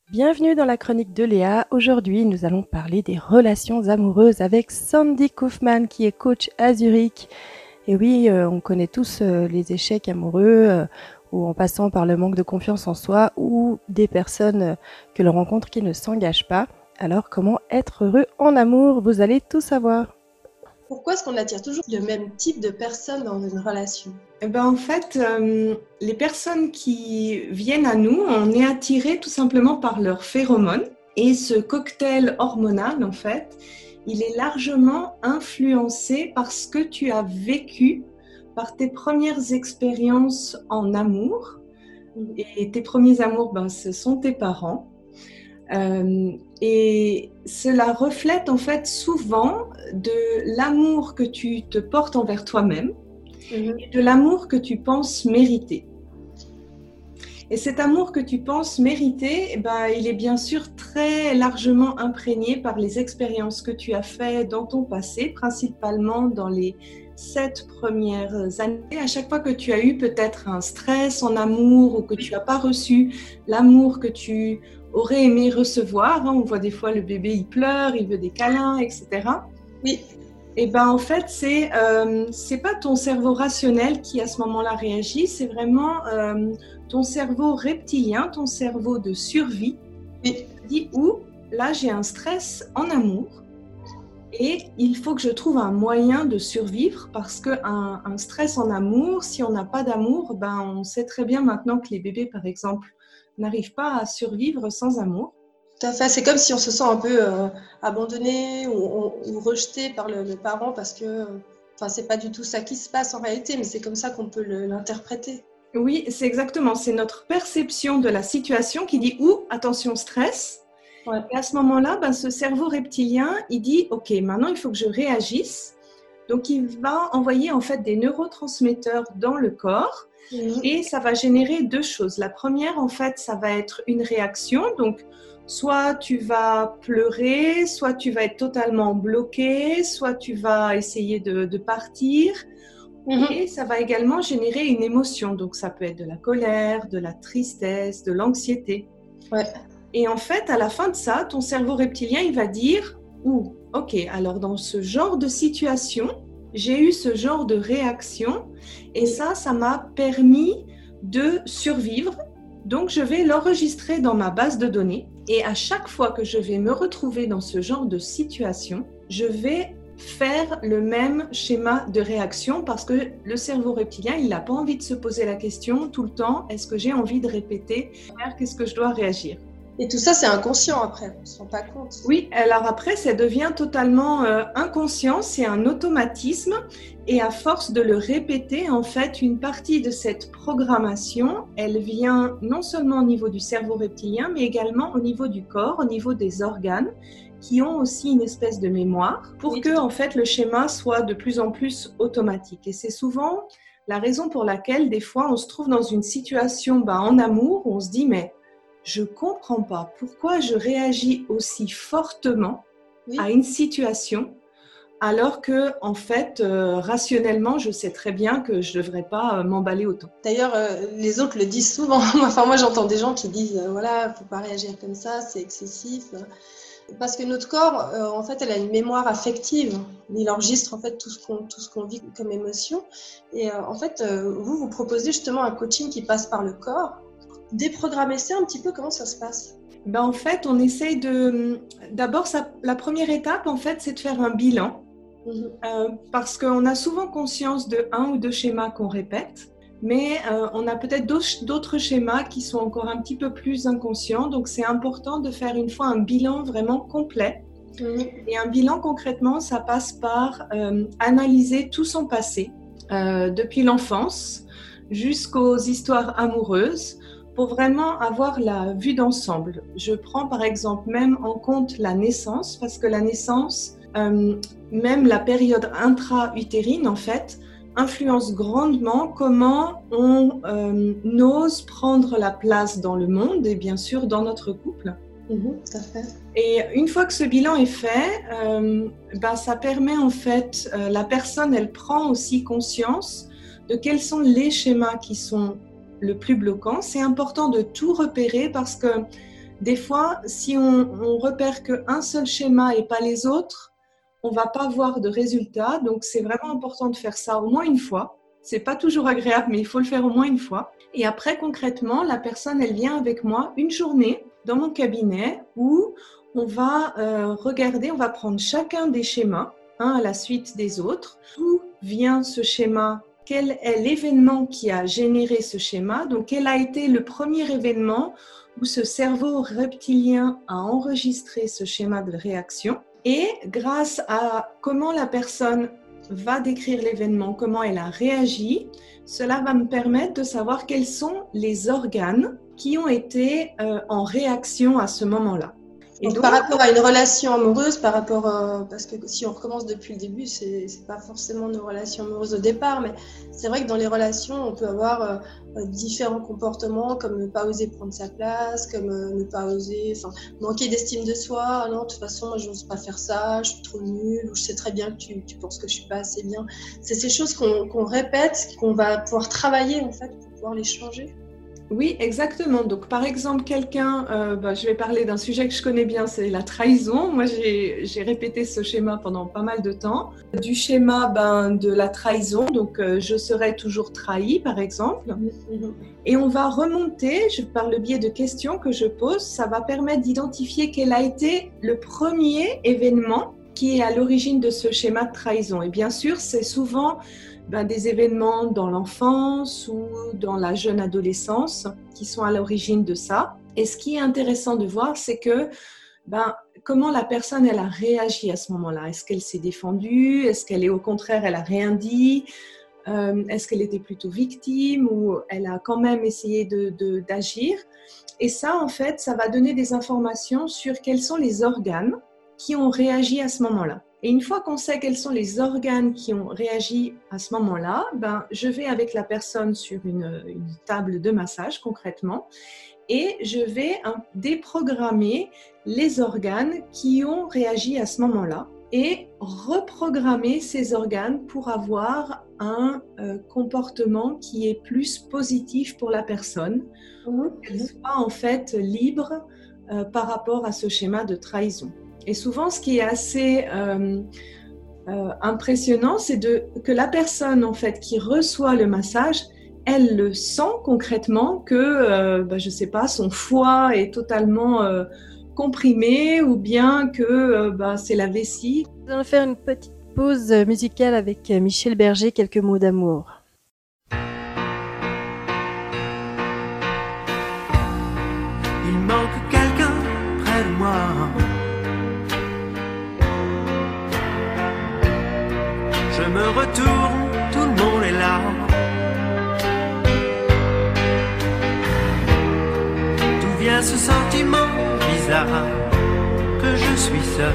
Bienvenue dans la chronique de Léa. Aujourd'hui, nous allons parler des relations amoureuses avec Sandy Kaufmann qui est coach à Zurich. Et oui, on connaît tous les échecs amoureux ou en passant par le manque de confiance en soi ou des personnes que l'on rencontre qui ne s'engagent pas. Alors, comment être heureux en amour? Vous allez tout savoir. Pourquoi est-ce qu'on attire toujours le même type de personnes dans une relation? En fait, les personnes qui viennent à nous, on est attiré tout simplement par leurs phéromones. Et ce cocktail hormonal, en fait, il est largement influencé par ce que tu as vécu, par tes premières expériences en amour. Et tes premiers amours, ce sont tes parents. Et cela reflète en fait souvent de l'amour que tu te portes envers toi-même et de l'amour que tu penses mériter. Et cet amour que tu penses mériter, il est bien sûr très largement imprégné par les expériences que tu as faites dans ton passé, principalement dans les 7 premières années. À chaque fois que tu as eu peut-être un stress en amour ou que tu n'as pas reçu l'amour que tu aurais aimé recevoir, on voit des fois le bébé, il pleure, il veut des câlins, etc. Oui. Et en fait, c'est pas ton cerveau rationnel qui à ce moment-là réagit, c'est vraiment ton cerveau reptilien, ton cerveau de survie, qui dit là j'ai un stress en amour et il faut que je trouve un moyen de survivre parce qu'un stress en amour, si on n'a pas d'amour, on sait très bien maintenant que les bébés par exemple n'arrivent pas à survivre sans amour. Tout à fait, c'est comme si on se sent un peu abandonné ou rejeté par le parent parce que c'est pas du tout ça qui se passe en réalité, mais c'est comme ça qu'on peut l'interpréter. Oui, c'est exactement, c'est notre perception de la situation qui dit attention stress. Ouais. Et à ce moment-là, ce cerveau reptilien, il dit ok, maintenant il faut que je réagisse. Donc il va envoyer en fait des neurotransmetteurs dans le corps et ça va générer 2 choses. La première, en fait, ça va être une réaction. Donc soit tu vas pleurer, soit tu vas être totalement bloqué, soit tu vas essayer de partir. Et ça va également générer une émotion. Donc ça peut être de la colère, de la tristesse, de l'anxiété. Ouais. Et en fait, à la fin de ça, ton cerveau reptilien, il va dire ok, alors dans ce genre de situation, j'ai eu ce genre de réaction et ça m'a permis de survivre. Donc, je vais l'enregistrer dans ma base de données et à chaque fois que je vais me retrouver dans ce genre de situation, je vais faire le même schéma de réaction parce que le cerveau reptilien, il n'a pas envie de se poser la question tout le temps, est-ce que j'ai envie de répéter, qu'est-ce que je dois réagir? Et tout ça, c'est inconscient après, on ne se rend pas compte. Oui, alors après, ça devient totalement inconscient, c'est un automatisme et à force de le répéter, en fait, une partie de cette programmation, elle vient non seulement au niveau du cerveau reptilien, mais également au niveau du corps, au niveau des organes qui ont aussi une espèce de mémoire pour que, en fait, le schéma soit de plus en plus automatique. Et c'est souvent la raison pour laquelle, des fois, on se trouve dans une situation en amour où on se dit, mais je ne comprends pas pourquoi je réagis aussi fortement à une situation alors que, en fait, rationnellement, je sais très bien que je ne devrais pas m'emballer autant. D'ailleurs, les autres le disent souvent. Moi, j'entends des gens qui disent voilà, il ne faut pas réagir comme ça, c'est excessif. Parce que notre corps, en fait, elle a une mémoire affective. Il enregistre en fait tout ce qu'on vit comme émotion. Et en fait, vous proposez justement un coaching qui passe par le corps. Déprogrammer ça un petit peu, comment ça se passe? En fait, on essaye de... D'abord, la première étape, en fait, c'est de faire un bilan. Parce qu'on a souvent conscience de 1 ou 2 schémas qu'on répète, mais on a peut-être d'autres schémas qui sont encore un petit peu plus inconscients. Donc, c'est important de faire une fois un bilan vraiment complet. Et un bilan, concrètement, ça passe par analyser tout son passé, depuis l'enfance jusqu'aux histoires amoureuses, pour vraiment avoir la vue d'ensemble. Je prends par exemple même en compte la naissance, parce que la naissance, même la période intra-utérine en fait, influence grandement comment on ose prendre la place dans le monde et bien sûr dans notre couple. Tout à fait. Et une fois que ce bilan est fait, ça permet en fait, la personne, elle prend aussi conscience de quels sont les schémas qui sont le plus bloquants. C'est important de tout repérer parce que des fois, si on repère qu'un seul schéma et pas les autres, on va pas voir de résultat. Donc, c'est vraiment important de faire ça au moins une fois. C'est pas toujours agréable, mais il faut le faire au moins une fois. Et après, concrètement, la personne, elle vient avec moi une journée dans mon cabinet où on va regarder, on va prendre chacun des schémas, un à la suite des autres. D'où vient ce schéma? Quel est l'événement qui a généré ce schéma? Donc, quel a été le premier événement où ce cerveau reptilien a enregistré ce schéma de réaction? Et grâce à comment la personne va décrire l'événement, comment elle a réagi, cela va me permettre de savoir quels sont les organes qui ont été en réaction à ce moment-là. Et donc, par rapport à une relation amoureuse, parce que si on recommence depuis le début, c'est pas forcément nos relations amoureuses au départ, mais c'est vrai que dans les relations, on peut avoir différents comportements, comme ne pas oser prendre sa place, comme ne pas oser, manquer d'estime de soi. Ah non, de toute façon, moi, je n'ose pas faire ça, je suis trop nulle, ou je sais très bien que tu penses que je suis pas assez bien. C'est ces choses qu'on répète, qu'on va pouvoir travailler en fait pour pouvoir les changer. Oui, exactement. Donc, par exemple, quelqu'un, je vais parler d'un sujet que je connais bien, c'est la trahison. Moi, j'ai répété ce schéma pendant pas mal de temps. Du schéma de la trahison, donc je serai toujours trahi, par exemple. Et on va remonter, par le biais de questions que je pose, ça va permettre d'identifier quel a été le premier événement qui est à l'origine de ce schéma de trahison. Et bien sûr, c'est souvent des événements dans l'enfance ou dans la jeune adolescence qui sont à l'origine de ça. Et ce qui est intéressant de voir, c'est que comment la personne elle a réagi à ce moment-là. Est-ce qu'elle s'est défendue? Est-ce qu'elle est au contraire, elle a rien dit? Est-ce qu'elle était plutôt victime ou elle a quand même essayé d'agir? Et ça, en fait, ça va donner des informations sur quels sont les organes qui ont réagi à ce moment-là. Et une fois qu'on sait quels sont les organes qui ont réagi à ce moment-là, je vais avec la personne sur une table de massage concrètement et je vais déprogrammer les organes qui ont réagi à ce moment-là et reprogrammer ces organes pour avoir un comportement qui est plus positif pour la personne, qu'elle soit en fait libre par rapport à ce schéma de trahison. Et souvent, ce qui est assez impressionnant, c'est que la personne en fait qui reçoit le massage, elle le sent concrètement que, je sais pas, son foie est totalement comprimé ou bien que c'est la vessie. Nous allons faire une petite pause musicale avec Michel Berger, quelques mots d'amour. Il manque quelqu'un près de moi. Je me retourne, tout le monde est là. D'où vient ce sentiment bizarre que je suis seul?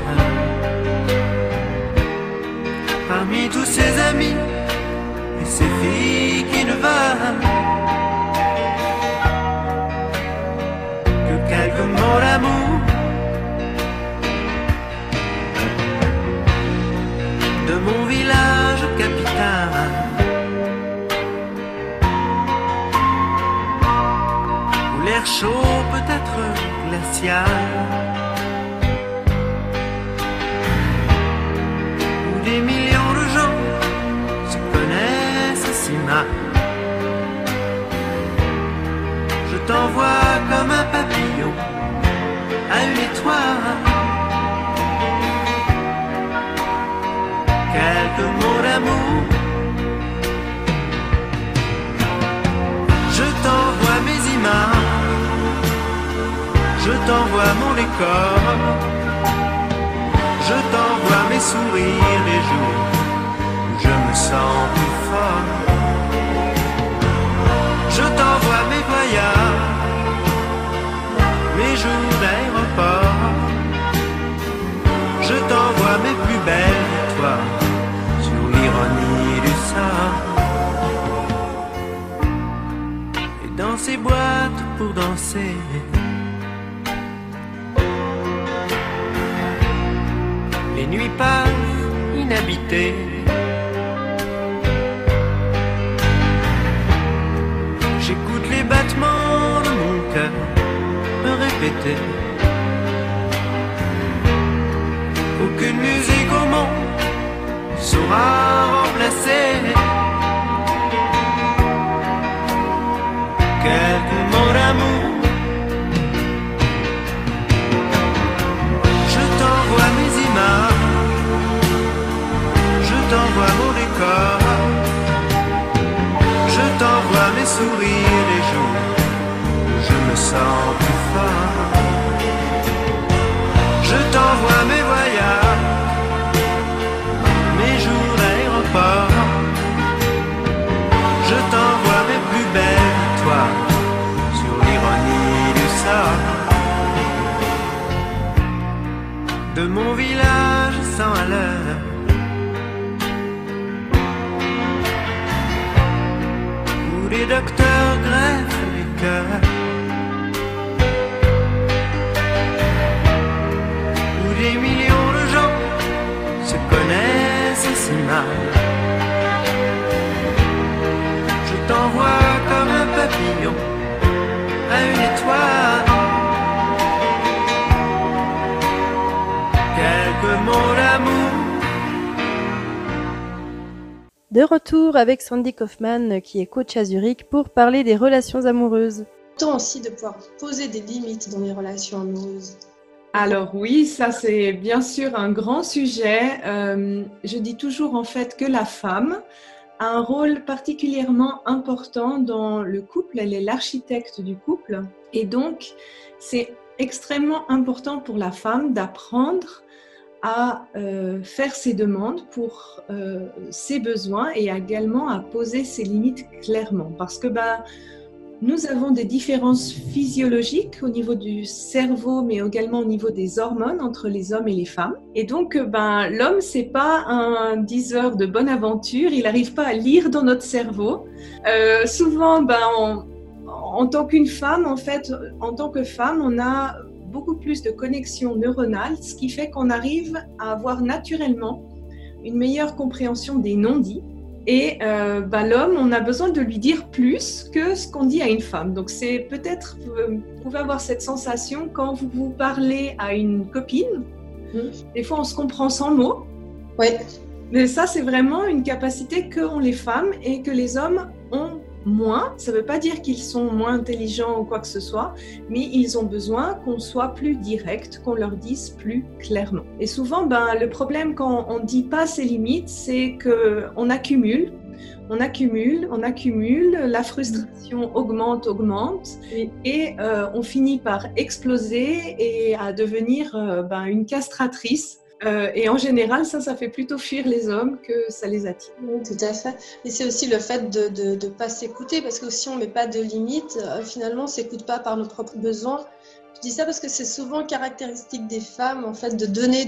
Parmi tous ces amis et ces filles qui ne veulent que quelques mots d'amour, de mon village capitale, où l'air chaud peut être glacial, où des millions de gens se connaissent si mal. Je t'envoie comme un papillon à une étoile, quelques mots d'amour. Je t'envoie mes images, je t'envoie mon décor, je t'envoie mes sourires les jours où je me sens plus fort. Je t'envoie mes voyages, mes jours d'aéroport, je t'envoie mes plus belles victoires sur l'ironie du sort. Et dans ces boîtes pour danser, les nuits passent inhabitées. J'écoute les battements de mon cœur me répéter répéter. Aucune musique au monde saura remplacer quelques mots d'amour. Je t'envoie mes images, je t'envoie mon décor, je t'envoie mes sourires les jours où je me sens plus fort. Je t'envoie mes voyages, mes jours d'aéroport, je t'envoie mes plus belles victoires sur l'ironie du sort. De mon village sans à l'heure, où les docteurs greffent les cœurs, où des millions de gens se connaissent si mal. Je t'envoie comme un papillon à une étoile, quelques mots d'amour. De retour avec Sandy Kaufman qui est coach à Zurich pour parler des relations amoureuses. Temps aussi de pouvoir poser des limites dans les relations amoureuses. Alors oui, ça c'est bien sûr un grand sujet. Je dis toujours en fait que la femme a un rôle particulièrement important dans le couple. Elle est l'architecte du couple. Et donc, c'est extrêmement important pour la femme d'apprendre à faire ses demandes pour ses besoins et également à poser ses limites clairement. Parce que nous avons des différences physiologiques au niveau du cerveau, mais également au niveau des hormones entre les hommes et les femmes. Et donc, l'homme, c'est pas un diseur de bonne aventure. Il n'arrive pas à lire dans notre cerveau. Souvent, en tant qu'une femme, en fait, en tant que femme, on a beaucoup plus de connexions neuronales, ce qui fait qu'on arrive à avoir naturellement une meilleure compréhension des non-dits. Et l'homme, on a besoin de lui dire plus que ce qu'on dit à une femme. Donc c'est peut-être, vous pouvez avoir cette sensation quand vous parlez à une copine. Des fois on se comprend sans mots. Oui. Mais ça c'est vraiment une capacité qu'ont les femmes et que les hommes ont moins. Ça ne veut pas dire qu'ils sont moins intelligents ou quoi que ce soit, mais ils ont besoin qu'on soit plus direct, qu'on leur dise plus clairement. Et souvent, le problème quand on ne dit pas ses limites, c'est qu'on accumule, la frustration augmente, et on finit par exploser et à devenir une castratrice. Et en général, ça fait plutôt fuir les hommes que ça les attire. Oui, tout à fait. Et c'est aussi le fait de ne pas s'écouter, parce que si on ne met pas de limites, finalement, on ne s'écoute pas par nos propres besoins. Je dis ça parce que c'est souvent caractéristique des femmes, en fait, de donner,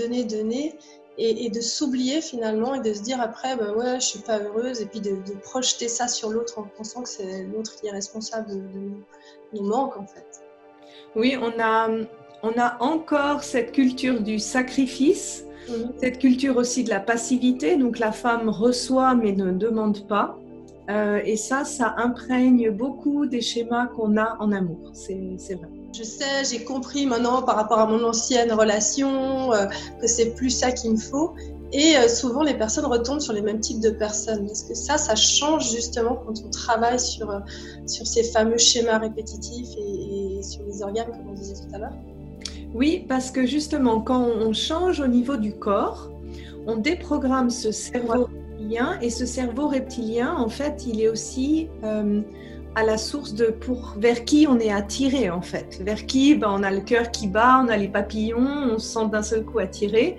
et de s'oublier finalement, et de se dire après, ouais, je ne suis pas heureuse, et puis de projeter ça sur l'autre en pensant que c'est l'autre qui est responsable de nos manques, en fait. Oui, on a encore cette culture du sacrifice, cette culture aussi de la passivité. Donc la femme reçoit mais ne demande pas. Et ça imprègne beaucoup des schémas qu'on a en amour. C'est vrai. Je sais, j'ai compris maintenant par rapport à mon ancienne relation que c'est plus ça qu'il me faut. Et souvent, les personnes retombent sur les mêmes types de personnes. Parce que ça change justement quand on travaille sur ces fameux schémas répétitifs et sur les organes, comme on disait tout à l'heure. Oui, parce que justement, quand on change au niveau du corps, on déprogramme ce cerveau reptilien. Et ce cerveau reptilien, en fait, il est aussi à la source vers qui on est attiré, en fait. Vers qui on a le cœur qui bat, on a les papillons, on se sent d'un seul coup attiré.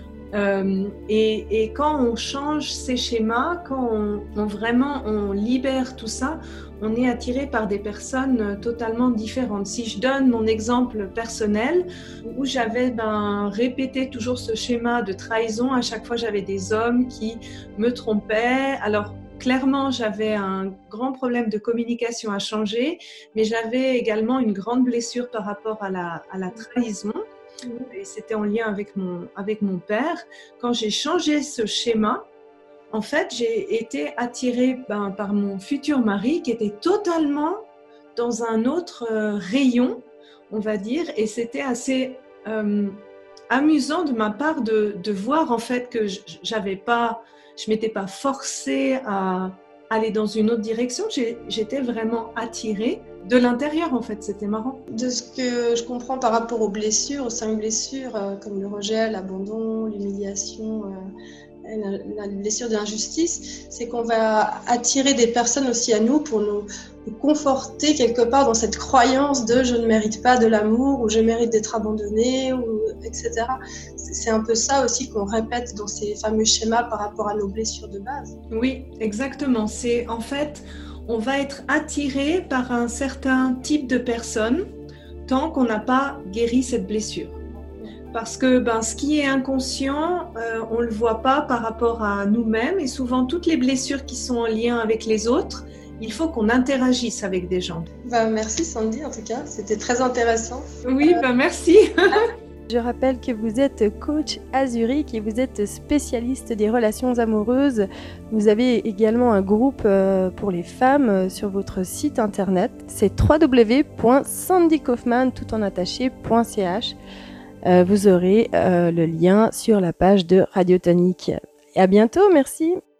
Et quand on change ces schémas, quand on libère tout ça, on est attiré par des personnes totalement différentes. Si je donne mon exemple personnel, où j'avais répété toujours ce schéma de trahison, à chaque fois j'avais des hommes qui me trompaient. Alors clairement, j'avais un grand problème de communication à changer, mais j'avais également une grande blessure par rapport à la trahison. Et c'était en lien avec mon père. Quand j'ai changé ce schéma, en fait, j'ai été attirée par mon futur mari qui était totalement dans un autre rayon on va dire, et c'était assez amusant de ma part de voir en fait que je m'étais pas forcée à aller dans une autre direction, j'étais vraiment attirée de l'intérieur en fait, c'était marrant. De ce que je comprends par rapport aux blessures, aux 5 blessures, comme le rejet, l'abandon, l'humiliation, la blessure d'injustice, c'est qu'on va attirer des personnes aussi à nous pour nous conforter quelque part dans cette croyance de je ne mérite pas de l'amour ou je mérite d'être abandonné, etc. C'est un peu ça aussi qu'on répète dans ces fameux schémas par rapport à nos blessures de base. Oui, exactement. C'est en fait, on va être attiré par un certain type de personne tant qu'on n'a pas guéri cette blessure. Parce que ce qui est inconscient, on ne le voit pas par rapport à nous-mêmes et souvent toutes les blessures qui sont en lien avec les autres, il faut qu'on interagisse avec des gens. Merci Sandy en tout cas, c'était très intéressant. Oui, merci. Je rappelle que vous êtes coach à Zurich et vous êtes spécialiste des relations amoureuses. Vous avez également un groupe pour les femmes sur votre site internet. C'est www.sandykaufman.ch. Vous aurez le lien sur la page de Radio Tonique. Et à bientôt, merci.